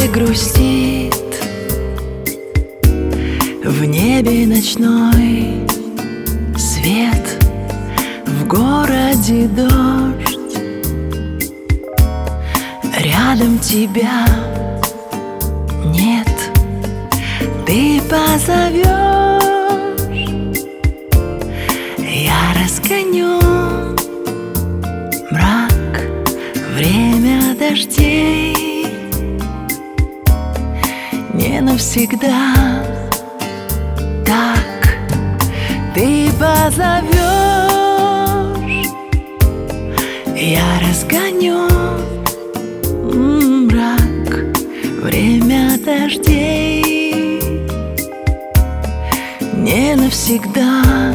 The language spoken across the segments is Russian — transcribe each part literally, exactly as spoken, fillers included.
грустит в небе ночной свет, в городе дождь, рядом тебя нет. Ты позовешь, я разгоню мрак, время дождей. Не навсегда так. Ты позовешь, я разгоню мрак, время дождей. Не навсегда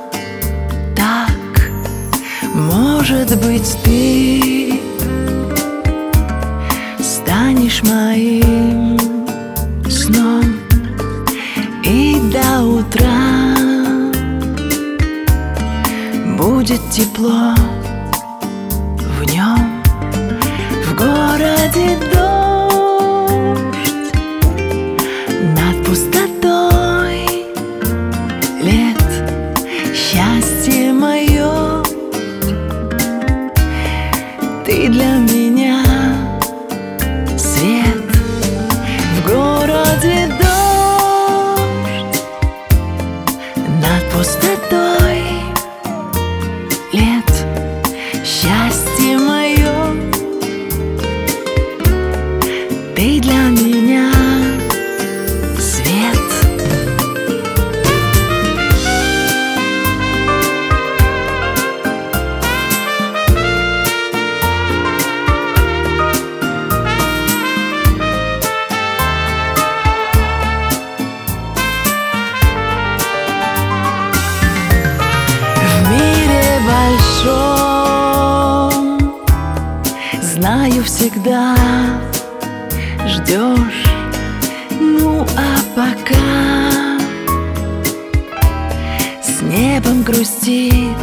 так. Может быть, ты станешь моим сном, и до утра будет тепло в нем. В городе дождь, над пустотой лет. Счастье мое, ты для меня свет. В городе дождь, над пустотой лет. Счастье мое, ты для меня свет. Знаю, всегда ждешь. Ну а пока с небом грустит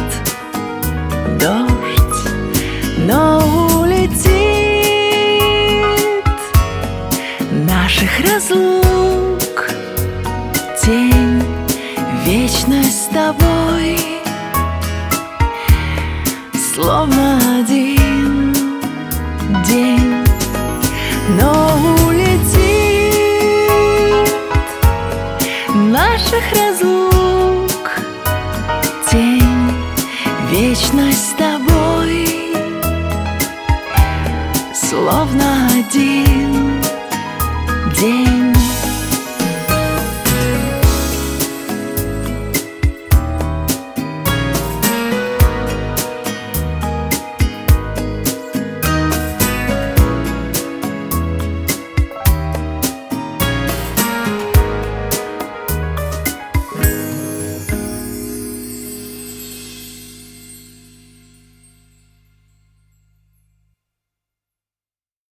дождь, но улетит наших разлук тень. Вечность с тобой словно один день, но улетит наших разлук тень. Вечность с тобой словно один день.